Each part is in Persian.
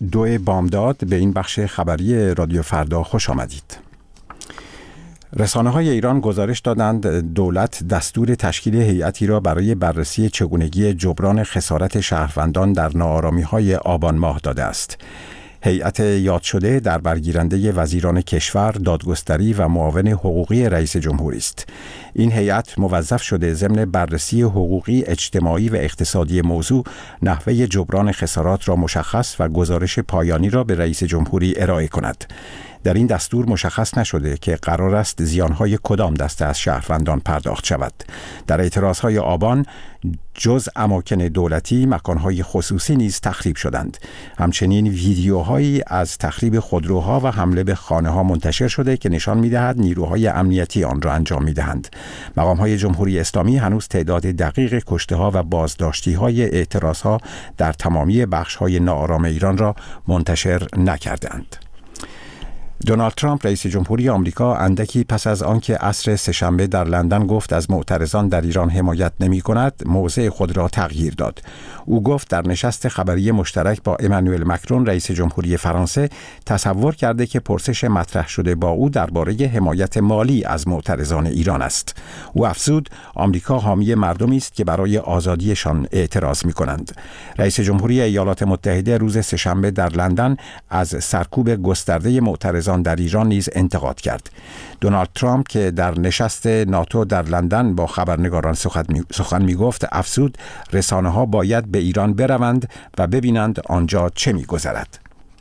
2 بامداد به این بخش خبری رادیو فردا خوش آمدید. رسانه‌های ایران گزارش دادند دولت دستور تشکیل هیئتی را برای بررسی چگونگی جبران خسارت شهروندان در ناآرامی‌های آبان ماه داده است. هیئت یاد شده در برگیرنده وزیران کشور، دادگستری و معاون حقوقی رئیس جمهوری است. این هیئت موظف شده ضمن بررسی حقوقی، اجتماعی و اقتصادی موضوع، نحوه جبران خسارات را مشخص و گزارش پایانی را به رئیس جمهوری ارائه کند. در این دستور مشخص نشده که قرار است زیانهای کدام دسته از شهروندان پرداخت شود. در اعتراضهای آبان جز اماکن دولتی، مکانهای خصوصی نیز تخریب شدند. همچنین ویدیوهایی از تخریب خودروها و حمله به خانه‌ها منتشر شده که نشان می‌دهد نیروهای امنیتی آن را انجام می‌دهند. مقام‌های جمهوری اسلامی هنوز تعداد دقیق کشته‌ها و بازداشتی‌های اعتراضها در تمامی بخش‌های ناآرام ایران را منتشر نکردند. دونالد ترامپ رئیس جمهوری آمریکا اندکی پس از آنکه عصر سه‌شنبه در لندن گفت از معترضان در ایران حمایت نمی‌کند، موضع خود را تغییر داد. او گفت در نشست خبری مشترک با امانوئل مکرون رئیس جمهوری فرانسه تصور کرده که پرسش مطرح شده با او درباره حمایت مالی از معترضان ایران است. او افزود آمریکا حامی مردمی است که برای آزادیشان اعتراض می‌کنند. رئیس جمهوری ایالات متحده روز سه‌شنبه در لندن از سرکوب گسترده معترضان در ایران نیز انتقاد کرد. دونالد ترامپ که در نشست ناتو در لندن با خبرنگاران سخن می‌گفت، افزود رسانه‌ها باید به ایران بروند و ببینند آنجا چه می‌گذرد.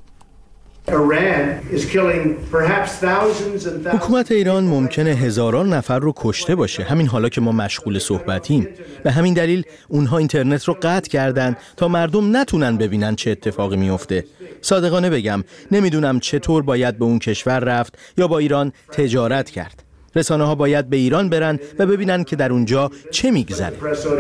حکومت ایران ممکنه هزاران نفر رو کشته باشه، همین حالا که ما مشغول صحبتیم. به همین دلیل اونها اینترنت رو قطع کردن تا مردم نتونن ببینن چه اتفاقی میفته. صادقانه بگم نمیدونم چطور باید به اون کشور رفت یا با ایران تجارت کرد. رسانه ها باید به ایران برن و ببینن که در اونجا چه میگذره.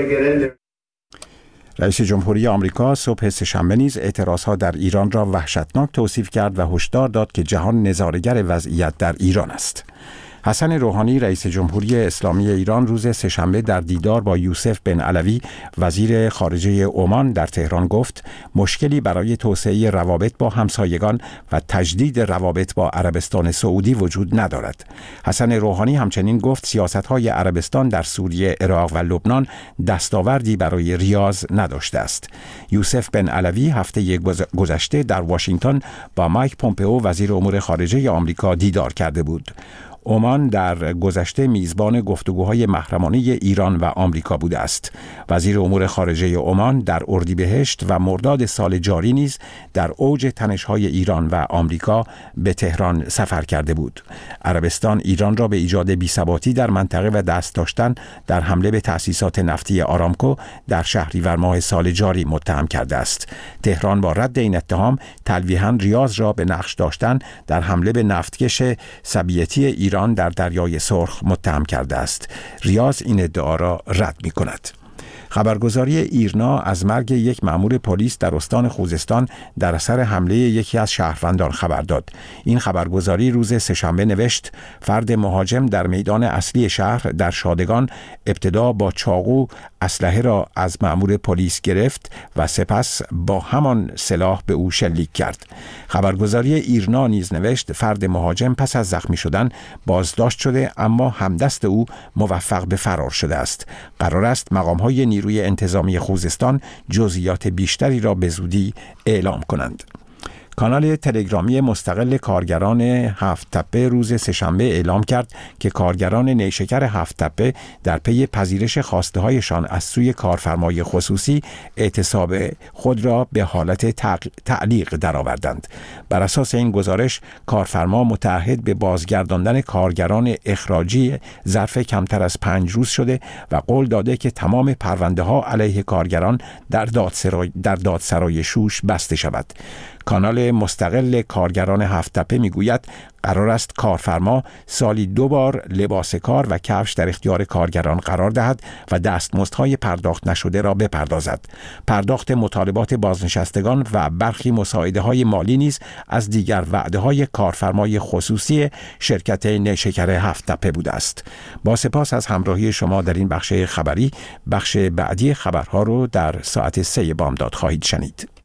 رئیس جمهوری آمریکا صبح سه‌شنبه نیز اعتراضها در ایران را وحشتناک توصیف کرد و هشدار داد که جهان نظاره‌گر وضعیت در ایران است. حسن روحانی رئیس جمهوری اسلامی ایران روز سه‌شنبه در دیدار با یوسف بن علوی وزیر خارجه عمان در تهران گفت مشکلی برای توسعه روابط با همسایگان و تجدید روابط با عربستان سعودی وجود ندارد. حسن روحانی همچنین گفت سیاست‌های عربستان در سوریه، عراق و لبنان دستاوردی برای ریاض نداشته است. یوسف بن علوی هفته گذشته در واشنگتن با مایک پومپئو وزیر امور خارجه آمریکا دیدار کرده بود. عمان در گذشته میزبان گفتگوهای محرمانه ایران و آمریکا بوده است. وزیر امور خارجه عمان در اردیبهشت و مرداد سال جاری نیز در اوج تنش‌های ایران و آمریکا به تهران سفر کرده بود. عربستان ایران را به ایجاد بی‌ثباتی در منطقه و دست داشتن در حمله به تأسیسات نفتی آرامکو در شهریور ماه سال جاری متهم کرده است. تهران با رد این اتهام تلویحاً ریاض را به نقش داشتن در حمله به نفتکش سبیتی ایران در دریای سرخ متهم کرده است. ریاض این ادعا را رد می کند. خبرگزاری ایرنا از مرگ یک مأمور پلیس در استان خوزستان در اثر حمله یکی از شهروندان خبر داد. این خبرگزاری روز سه‌شنبه نوشت فرد مهاجم در میدان اصلی شهر در شادگان ابتدا با چاقو اسلحه را از مأمور پلیس گرفت و سپس با همان سلاح به او شلیک کرد. خبرگزاری ایرنا نیز نوشت فرد مهاجم پس از زخمی شدن بازداشت شده اما همدست او موفق به فرار شده است. قرار است مقام‌های نیروی انتظامی خوزستان جزئیات بیشتری را به زودی اعلام کنند. کانال تلگرامی مستقل کارگران هفت تپه روز سه‌شنبه اعلام کرد که کارگران نیشکر هفت تپه در پی پذیرش خواسته‌هایشان از سوی کارفرمای خصوصی اعتصاب خود را به حالت تعلیق درآوردند. بر اساس این گزارش کارفرما متعهد به بازگرداندن کارگران اخراجی ظرف کمتر از 5 روز شده و قول داده که تمام پرونده‌ها علیه کارگران در دادسرای شوش بسته شود. کانال مستقل کارگران هفت تپه میگوید قرار است کارفرما سالی 2 بار لباس کار و کفش در اختیار کارگران قرار دهد و دستمزدهای پرداخت نشده را بپردازد. پرداخت مطالبات بازنشستگان و برخی مساعده‌های مالی نیز از دیگر وعده‌های کارفرمای خصوصی شرکت نیشکر هفت تپه بوده است. با سپاس از همراهی شما در این بخش خبری. بخش بعدی خبرها رو در ساعت 3 بامداد خواهید شنید.